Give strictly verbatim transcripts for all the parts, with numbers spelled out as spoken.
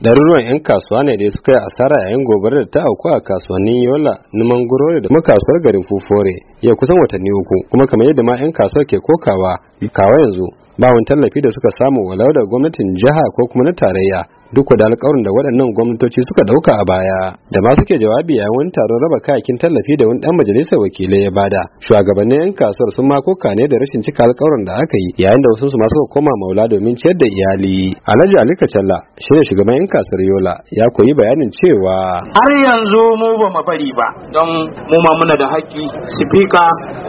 ɗaruruwan 'yan kasuwa ne da suka yi asara yayin gobarar da ta auku a kasuwannin Yola, Numan Gurore da kuma kasuwar garin Fufore ya kusan watanni uku, kuma kamar yadda ma 'yan kasuwar ke kokawa kawa yanzu ba wani tallafi da suka samu walau da gwamnatin jiha ko kuma na tarayya duk da alƙawarin da waɗannan gwamnatoci suka ɗauka a baya. Da ma suke jawabi yayin wani taron raba kayakin tallafi da wani ɗan majalisar wakilai ya bada, shugabannin 'yan kasuwar sun ma koka ne da rashin cika alƙawarin da aka yi, yayin da wasu su ma suka koma maula domin ciyar da iyali. Alhaji Ali Kacalla shine shugaban 'yan kasuwar Yola ya koyi bayanin cewa har yanzu mu ba mu bari ba, don mu ma muna da haƙƙi. Sifika,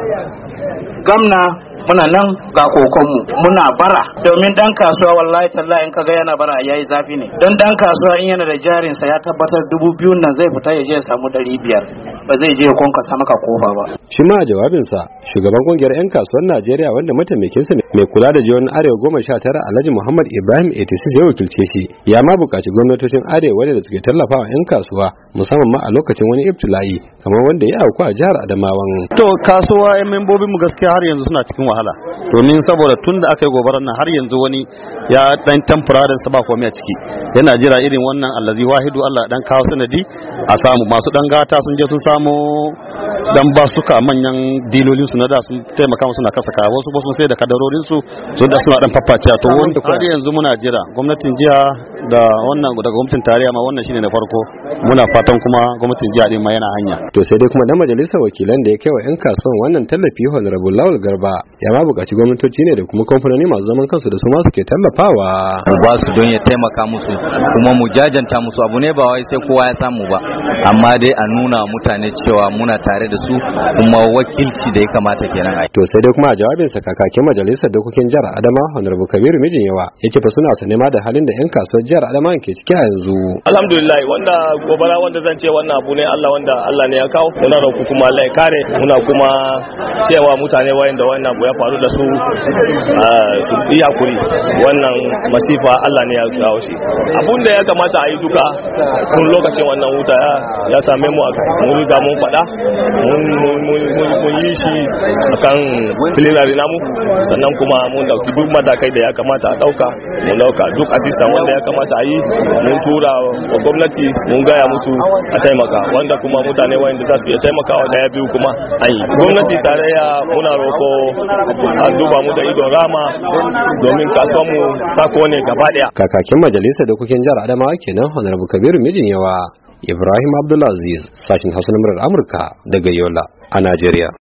gamna, muna nan ga kokonmu muna bara, domin dan kasuwa wallahi tallahi in kaga yana bara yayi zafi ne. Don dan kasuwa in yana da jarin sa ya tabbatar dubu biyu nan zai fita ya je ya samu ɗari biyar, ba zai je ya konkasa maka kofa ba. Shi ma a jawabin sa shugaban kungiyar 'yan kasuwar Najeriya wanda mataimakin sa mai kula da jihohin Arewa goma sha tara Alhaji Muhammad Ibrahim eighty-six ya wakilce shi, ya ma buƙaci gwamnatocin Arewa da suke tallafawa 'yan kasuwa musamman ma a lokacin wani ibtila'i kamar wanda ya auku a jihar Adamawan. To kasuwa 'yan membobin mu gaskiya har yanzu suna cikin wahala, domin saboda tun da aka yi gobarar nan har yanzu wani ya dan tamfurarin sa ba komai a ciki, yana jira irin wannan allazi wahidu Allah dan kawo sanadi a samu. Masu dan gata sun je sun samu dan ba suka manyan dilolin su na da sun taimaka musu na kasa kaya, wasu ba sun sai da kadarorin su sun da suna dan faffaciya. To wanda har yanzu muna jira gwamnatin jiha da wannan daga gwamnatin tarayya ma wannan shine na farko, muna fatan kuma gwamnatin jiha din ma yana hanya. To sai dai kuma dan majalisar wakilan da ya kai wa 'yan kasuwan wannan tallafi Honorable Lawal Garba ya ma buƙaci gwamnatoci ne da kuma kamfanoni masu zaman kansu da su ma suke tallafawa. Ba su don ya taimaka musu kuma mu jajanta musu, abu ne ba wai sai kowa ya samu ba, amma dai a nuna mutane cewa muna tare da su kuma wakilci da ya kamata kenan ai. To sai dai kuma a jawabinsa kakakin majalisar dokokin jihar Adama Honorable Kabiru Mijin Yawa yake fa suna sane ma da halin da 'yan kasuwar jihar Adama ke ciki a yanzu. Alhamdulillah, wanda gobara wanda zan ce wannan abu ne Allah wanda Allah ne ya kawo, muna roƙo kuma Allah ya kare, muna kuma cewa mutane wayanda wannan abu ya faru da su su yi hakuri, wannan masifa Allah ne ya kawo shi. Abun da ya kamata a yi duka kun lokacin wannan wuta ya same mu, mun riga mun faɗa, mun yi shi akan filinari namu, sannan kuma mun dauki duk matakai da ya kamata a dauka, mun dauka duk asistan wanda ya kamata a yi, mun tura wa gwamnati, mun gaya musu a taimaka, wanda kuma mutane wanda za su iya taimakawa daya biyu kuma an yi. Gwamnati tarayya muna roko a duba mu da idon rama domin kasuwar mu ta kone gaba daya. Kakakin majalisar dokokin jihar Adamawa kenan Honorable Kabiru Mijin Yawa. Ibrahim Abdulaziz, sashin Hausa na Amurka daga Yola a Najeriya.